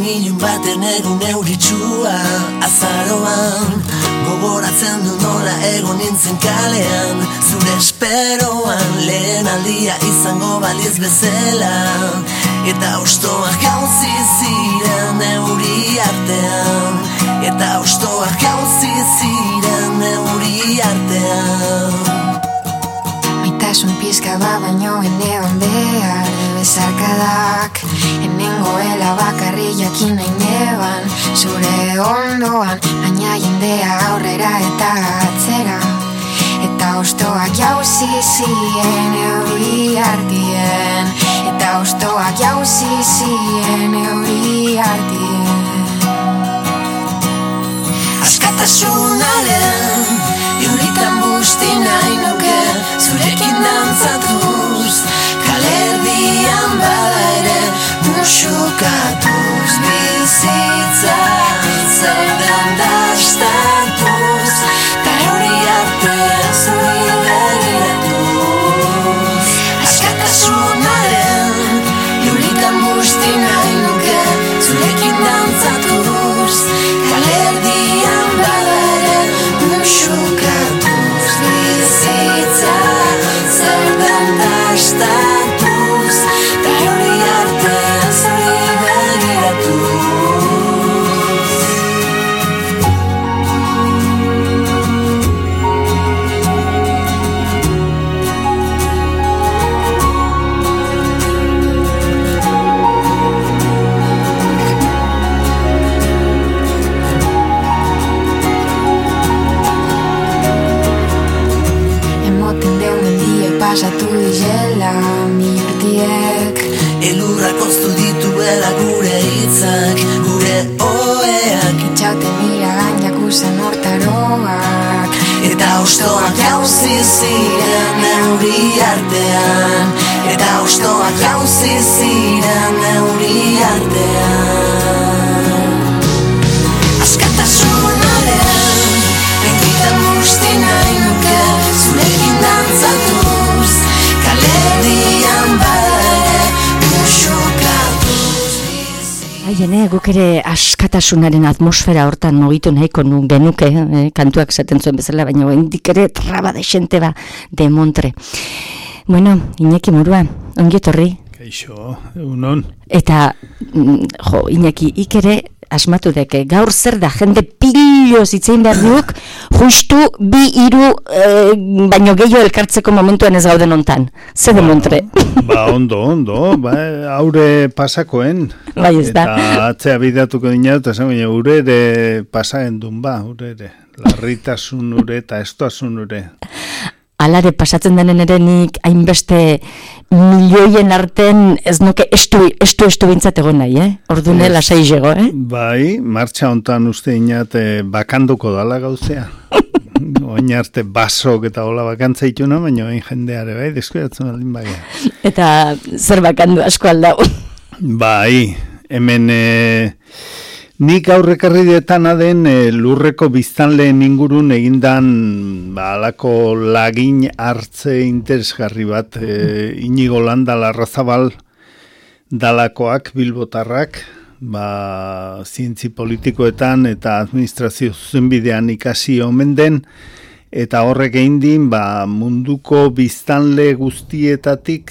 ilun baten egun euritsua azaroan, gogoratzen du nola egon nintzen kalean, zure esperoan lehen aldia izango baliz bezala, eta hostoak jauzi ziren euri artean, eta hostoak jauzi ziren euri artean. Maitasun pizka baino enean behar bezarkadak, enengoela bakarri jakin nahi neban, zure ondoan, baina jendea aurrera eta atzera, eta hostoak jauzi ziren euri artien, eta hostoak jauzi ziren euri artien. Askatasunaren euritan busti nahi nuke, zurekin dantzatuz, kalerdian bada ere musukatuz, bizitza zer den dastatuz, ta euri artean zuri begiratuz. Askatasunaren euritan busti nahi nuke, zurekin dantzatuz, kalerdian bada ere musukatuz, bizitza zer den dastatuz, ta euri artean zuri begiratuz. Emoten deun mendie pasatu dizela mi urtiek, Elurrak oztu dituela gure hitzak, gure oeak, itxauten iragan jakuzen hortaroak, eta hostoak jauzi ziren euri artean, eta hostoak jauzi ziren euri artean. Askatasunaren euritan busti nahi nuke, zurekin dantzatuz, kalerdian bada ere musukatuz. Aiene, guk ere askatasunaren atmosfera hortan mugitu nahiko genuke, kantuak esaten zuen bezala, baina hendik ere traba desente ba de Montre. Bueno, Iñaki Murua, ongi etorri. Kaixo, egunon. Eta, Iñaki, ikere asmatu deke, gaur zer da, jende piloz itzein behar duuk, justu 2-3 baino gehiago elkartzeko momentuan ez gauden ontan. Ze de Montre? Ondo, haure pasakoen. Bai, ez da. Eta atzea bidatuko dina, eta zen, baina ure ere pasaen duen ure ere. Larritasun ure eta estoasun ure. Alare pasatzen denen ere nik hainbeste milioien arten ez nuke estu bintzat egon nahi, Ordune lasai jego, Bai, martxa hontan uste inat bakanduko dala gauzea. Oin arte basok eta hola bakantza ituna, baina oin jendeare, bai, deskuidatzen aldin bai. Eta zer bakandu asko aldau. Bai, hemen nik aurrekarri detan aden lurreko biztanleen ingurun egindan alako lagin hartze interesgarri bat, Inigo Landa Larrazabal dalakoak, bilbotarrak, zientzi politikoetan eta administrazio zuzenbidean ikasi omen den, eta horrek egin din, munduko biztanle guztietatik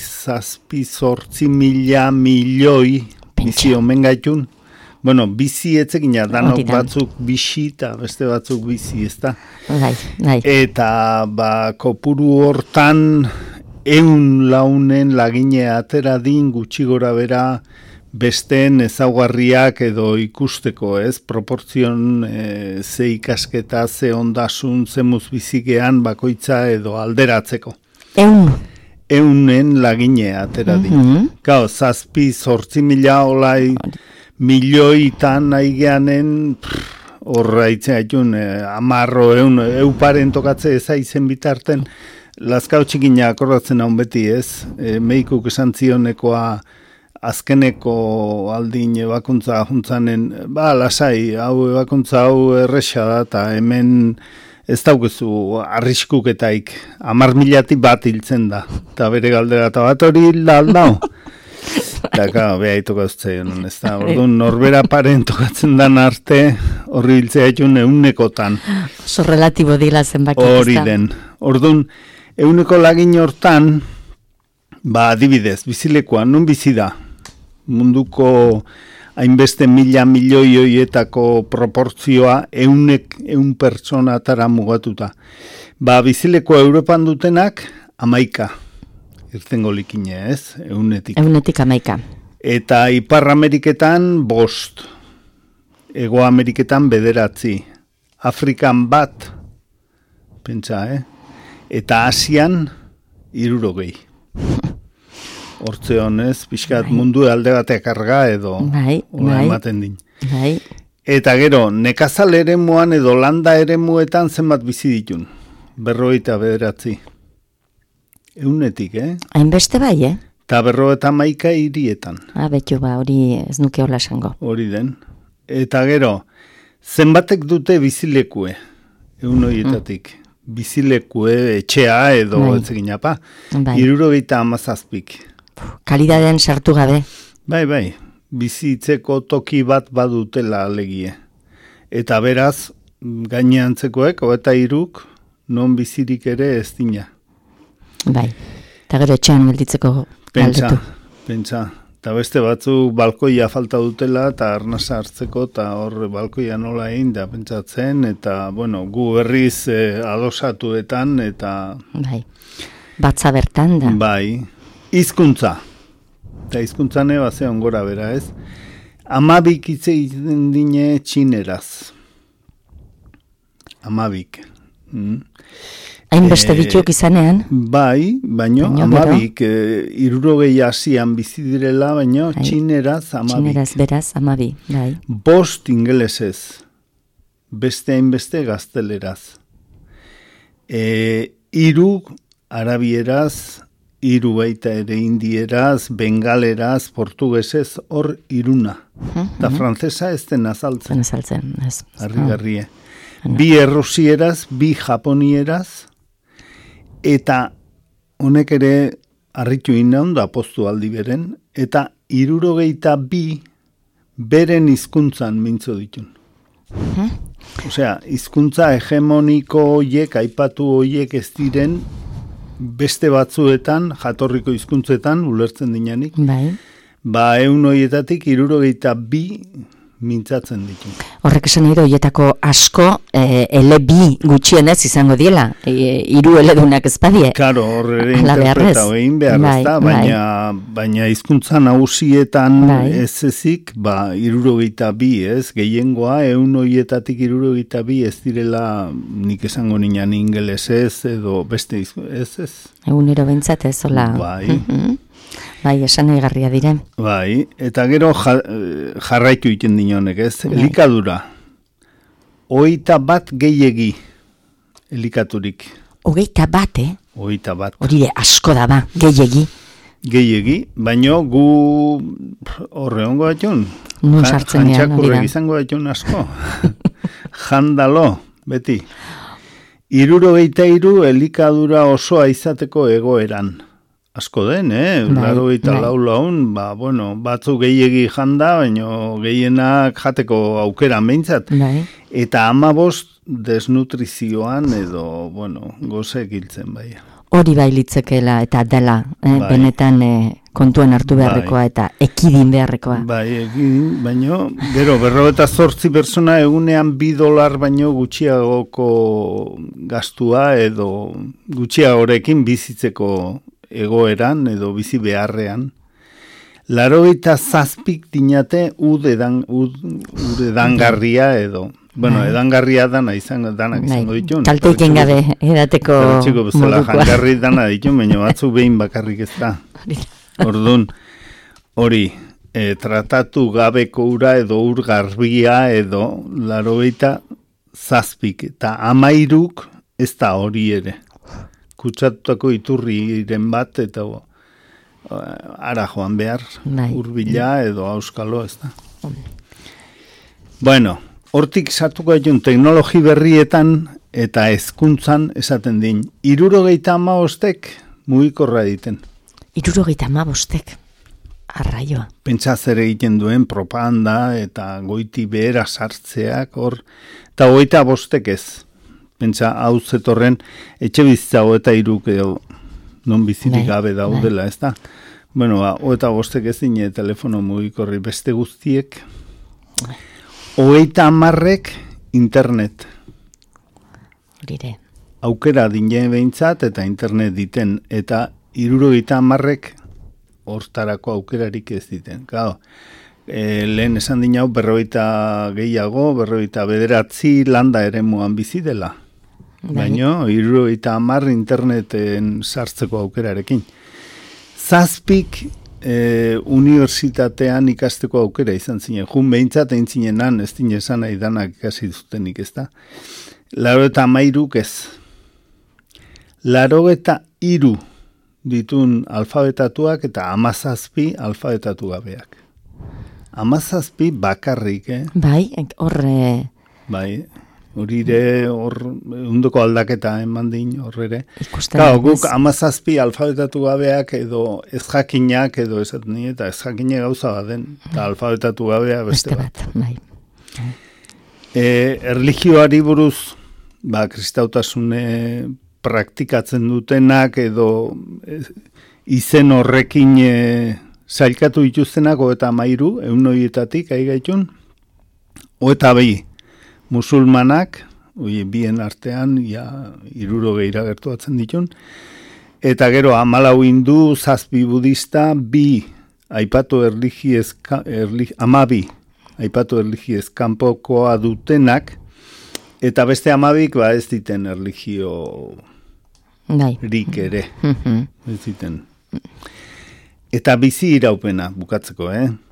7-8 milioi bizi omen gaitun. Bueno, bizi etzekina, danok batzuk bisi eta beste batzuk bizi, ezta? Bai. Eta kopuru hortan 100 launen lagine atera din gutxi gora bera besteen ezaugarriak edo ikusteko, ez? Proportzion ze ikasketa, ze ondasun, ze muzbizikean bakoitza edo alderatzeko. 100 lagine atera din. Gau, 7-8 mila olai milioitan nahi geanen, horra itzen haitun, 10 euparen tokatze ezaizen bitarten, lazkau txikina akordatzen haun beti ez, medikuk esan zionekoa azkeneko aldin ebakuntza juntzanen, lasai, ebakuntza hau erresa da, eta hemen ez daukezu arriskuketaik, 10.000 bat hiltzen da, eta bere galdera, eta bat hori aldau. Eta gau, beha itokazte joan, ez da. Orduan, norbera paren tokatzen dan arte, horri hiltzea etxun 100-kotan. Oso relatibo dila zenbaki. Hori den. Orduan, 100 lagin hortan, adibidez, bizilekoa, nun bizi da? Munduko hainbeste milioi horietako proportzioa 100 pertsonatara mugatuta. Bizilekoa Europan dutenak 11. Irtengo likine, ez? 100-tik. 100-tik 11. Eta Ipar Ameriketan 5. Ego Ameriketan 9. Afrikan 1. Pentsa, Eta Asian 60. Hortze honez, pixkat mundu alde bateak karga edo ematen din. Bai. Eta gero, nekazal eremuan edo landa eremuetan zenbat bizi ditun. 59. 100-tik, Hainbeste bai, Eta 51 hirietan. Betu hori ez nuke hola esango. Hori den. Eta gero, zenbatek dute bizilekue, 100 horietatik. Bizilekue etxea edo etzegin apa. 77. Kalidadean sartu gabe. Bai, bizitzeko toki bat badutela alegie. Eta beraz, gaineantzekoek, 23, non bizirik ere ez dina. Bai, eta gero etxean gelditzeko galdetu. Pentsa. Eta beste batzu balkoia falta dutela, eta arnasa hartzeko, eta hor balkoia nola egin da pentsatzen, eta, gu berriz adosatuetan, eta... Bai, batza bertan da. Bai, hizkuntza. Eta hizkuntzane bazea ongora bera, ez? 12 hitz egiten dine txineraz. 12. Hainbeste dituk izanean? Bai, baino 12 60 hasian bizi direla, baino txineraz 12. Txineraz beraz 12, bai. 5 ingelesez. Beste hainbeste gazteleraz. 3 arabieraz, 3 baita ere indieraz, bengaleraz, portugesez, hor 3. Eta frantzesa ez den azaltzen. Azaltzen, ez. Harri-garrie. 2 errusieraz, 2 japonieraz, eta honek ere harritu inaun da postu aldi beren, eta 62 beren hizkuntzan mintzo ditun. Osea, hizkuntza hegemoniko horiek, aipatu horiek ez diren, beste batzuetan, jatorriko hizkuntzetan, ulertzen dinanik. Bai. 100 horietatik 62 mintzatzen ditu. Horrek esan nahi horietako asko L2 gutxienez izango diela, 3 eledunak ezpadie. Claro, horre interpreta egin behar ez da, baina hizkuntza nagusietan ez ezik, 62, ez, gehiengoa, 100 horietatik 62 ez direla, nik esango ninan ingelesez, edo beste ez. 100 behintzat ez, hola. Bai. Bai, esan egarria diren. Bai, eta gero jarraitu iten dinonek, ez? Elikadura. 21 gehiegi elikaturik. 21, 21. Hori asko da ba, gehiegi. Gehiegi, baino gu horre hongo batxun. Nun sartzen gehan, hori da. Jantxakurrek izango batxun asko. Jandalo, beti. 63 elikadura osoa izateko egoeran. Asko den, Laro eta laun, batzu gehiegi janda, baina gehienak jateko aukera meintzat. Eta 15 desnutrizioan edo, gozek hiltzen bai. Hori bai litzekeela eta dela, benetan kontuan hartu beharrekoa eta ekidin beharrekoa. Bai, baino, gero, 58 persona egunean $2 baino gutxiagoko gastua edo gutxiagorekin bizitzeko egoeran edo bizi beharrean. 87 dinate uredangarria edo. Edangarria danak izango ditun. Kalteiken gabe edateko modukoa. Jangarri dana ditun, baina batzu behin bakarrik ez da. Orduan, hori, tratatu gabeko ura edo ur garbia edo 87 eta 13 ez da hori ere. Kutsatutako iturriren bat, eta ara joan behar, urbila edo auskalo, ez da. Hortik sartuko ditun teknologi berrietan eta hezkuntzan esaten din. 75 mugikorra egiten. 75 Arraioa. Pentsa zer egiten duen propaganda eta goiti behera sartzeak hor, eta 25 ez. Pentsa hau zetorren etxe bizitza 23 edo non bizirik gabe daudela, ez da? Bueno, 25 ez dine telefono mugikorri beste guztiek. 30 internet. Gire. Aukera dine behintzat eta internet diten, eta 70 hortarako aukerarik ez diten. Claro, lehen esan dinau 40 gehiago, 49 landa eremuan bizi dela. Baina 70 interneten sartzeko aukerarekin. 7 unibertsitatean ikasteko aukera izan zinen. Jun behintzat egin zinenan, ez dine esan nahi danak ikasi dutenik, ez da? 83 ez. 83 ditun alfabetatuak eta 17 alfabetatu gabeak. 17 bakarrik, Bai, horre... Bai, horire hor undoko aldaketa eman din horrere. Ikusten guk 17 alfabetatu gabeak edo ez jakinak edo ez eta ez jakine gauza baden, eta alfabetatu gabea beste bat. Bai. Erlijioari buruz, kristautasune praktikatzen dutenak edo izen horrekin zailkatu dituztenak 33, 100etatik aigaitun, 22 musulmanak, bien artean, 60 gertuatzen ditun, eta gero 14 hindu, 7 budista, 2 aipatu erlijiez, 12 aipatu erlijiez kanpokoa dutenak, eta beste 12 ez diten erlijio rik ere. Ez diten. Eta bizi iraupena bukatzeko,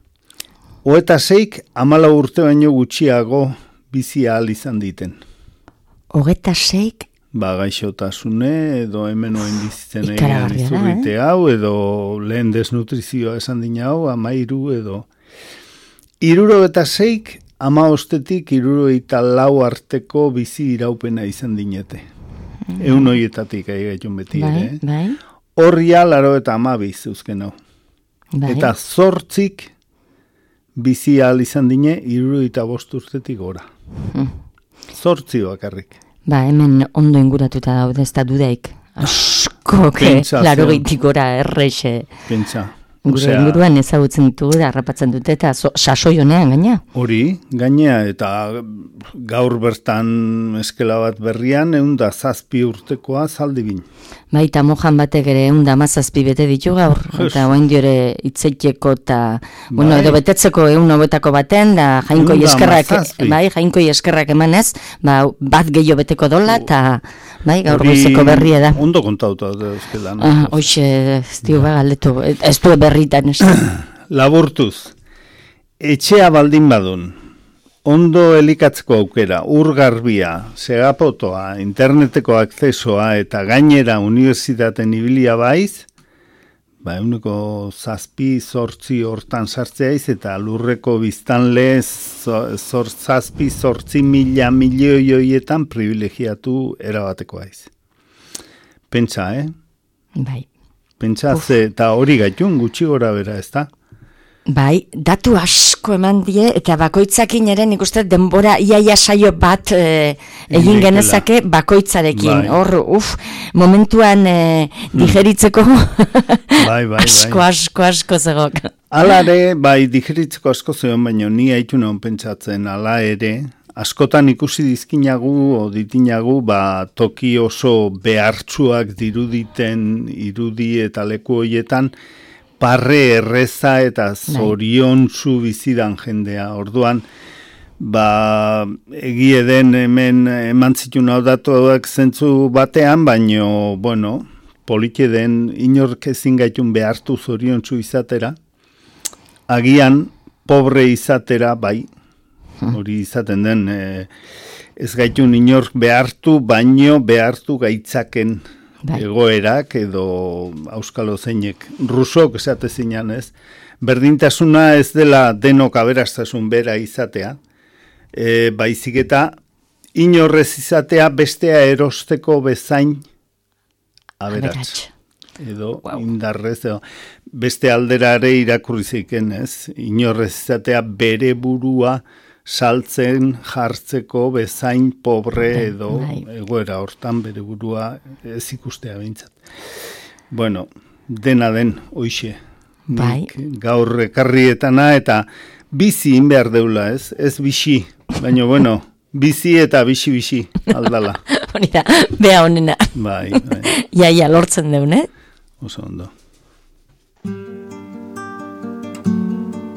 26 14 urte baino gutxiago bizi ahal izan diten. 26? Gaixotasune edo hemen oen bizitzen egin izurrite hau, edo lehen desnutrizioa esan dina hau, 13 edo. 76 15etik 64 arteko bizi iraupena izan dinete. 100etatik aigaitun beti ere. Bai. Horria 82 zeuzken hau. Eta 8 bizi ahal izan dine 65 urtetik gora. 8 bakarrik. Hemen ondo inguratuta daude, ez da dudaik. Asko, 80 gora errexe. Pentsa. Gure inguruan ezagutzen ditugu da, harrapatzen dute, eta sasoi honean, gaina? Hori, gaina, eta gaur bertan eskela bat berrian, 107 urtekoa zaldibin. Baita mojan batek ere 117 bete ditu gaur, eta oain diore itzeiteko eta, bueno, edo betetzeko 100 baten, da jainkoi eskerrak emanez, bat gehiago beteko dola, eta gaur goizeko berria da. Ondo kontauta da eskela. Hoxe, ez dio galdetu, ez du berritan ez. Laburtuz, etxea baldin badun, ondo elikatzeko aukera, urgarbia, segapotoa, interneteko akzesoa eta gainera unibertsitaten ibilia baiz, 7-8 hortan sartzeaiz eta lurreko biztanle 7-8 milioi hoietan privilegiatu erabateko aiz. Pentsa, Bai. Pentsa, eta hori gaitun gutxi gora bera, ez da? Bai, datu asko eman die, eta bakoitzakin ere nik uste denbora iaia saio bat egin genezake bakoitzarekin. Hor, momentuan digeritzeko asko zegok. Alare, digeritzeko asko zegoen, baina ni haitu non pentsatzen, ala ere, askotan ikusi dizkinagu, o ditinagu, toki oso behartsuak diruditen irudi eta leku hoietan, parre erreza eta zoriontsu bizidan jendea. Orduan, egie den hemen eman zitun hau datuak zentzu batean, baino, bueno, polike den inork ezin gaitun behartu zoriontsu izatera, agian pobre izatera, bai, hori izaten den, ez gaitun inork behartu, baino behartu gaitzaken egoerak edo auskalo zeinek rusok esate zinan, ez? Berdintasuna ez dela denok aberastasun bera izatea, baizik eta inorrez izatea bestea erosteko bezain aberats. Edo indarrez, edo beste alderare irakurri zeiken, ez? Inorrez izatea bere burua saltzen jartzeko bezain pobre edo egoera hortan bere burua ez ikustea behintzat. Bueno, dena den hoixe. Nik gaur ekarrietana eta bizi behar deula, ez? Ez bixi, baina bueno, bizi eta bixi aldala. Hori da, bea honena. Bai. Iaia lortzen deun, Oso ondo.